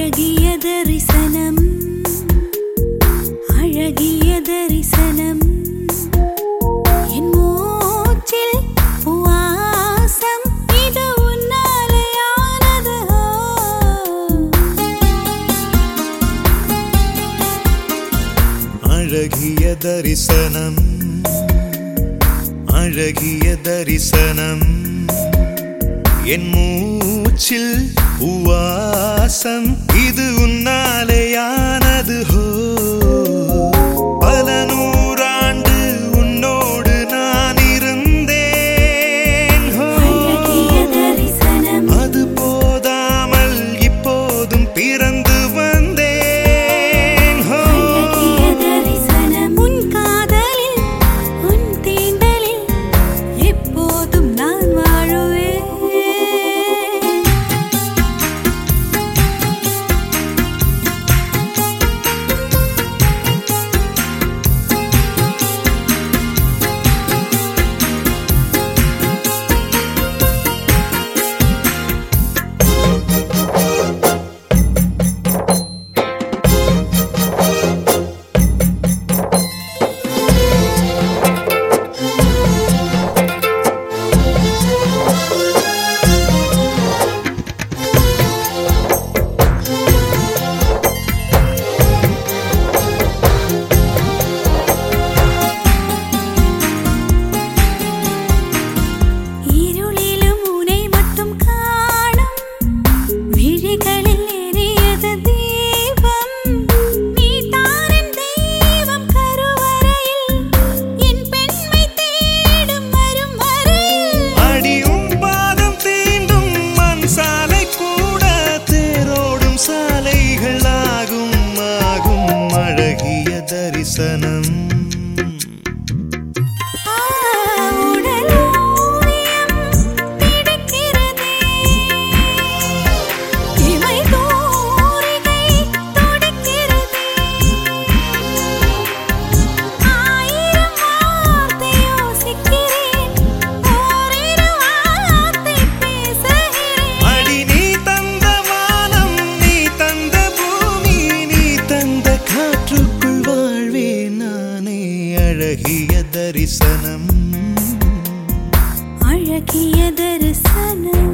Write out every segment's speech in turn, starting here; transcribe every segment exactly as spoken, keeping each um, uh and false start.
அழகிய தரிசனம் அழகிய தரிசனம் என் மூச்சில் வாசம் இது உன்னாலேயானது அழகிய தரிசனம் அழகிய தரிசனம் என் மூச்சில் உவாசம் இது உன்னாலேயானது ஹோ பல நூறாண்டு உன்னோடு நான் இருந்தேன் ஹோ அது போதாமல் இப்போதும் பிறந்து வந்தேன் ஹோ உன் காதலில் உன் தீண்டலில் எப்போதும் நான் வாழுவேன் தரிசனம் அழகிய தரிசனம் அழகிய தரிசனம்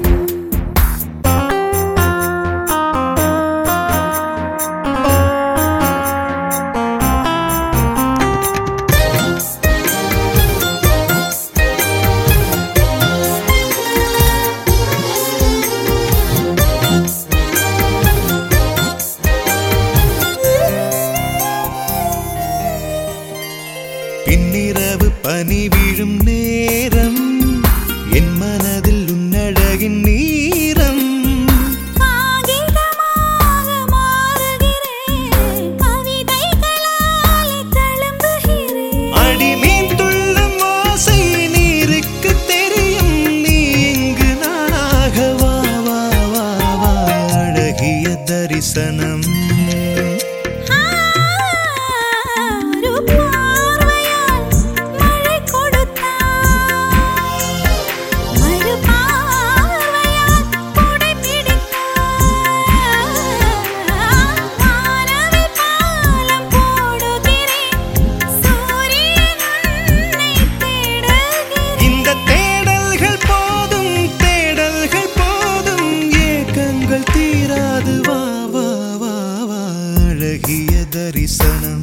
பின்னிரவு பனி விழும் நேரம் என் மனதில் உன்னழகின் நீரம் காகிதமாக மாறுகிறேன் கவிதைகளால் தழும்புகிறேன் அடிமீன் துள்ளும் ஓசை நீருக்கு தெரியும் நீ இங்கு நானாக வா வா வா வா அழகிய தரிசனம் தீராது வா வா வா வா அழகிய தரிசனம்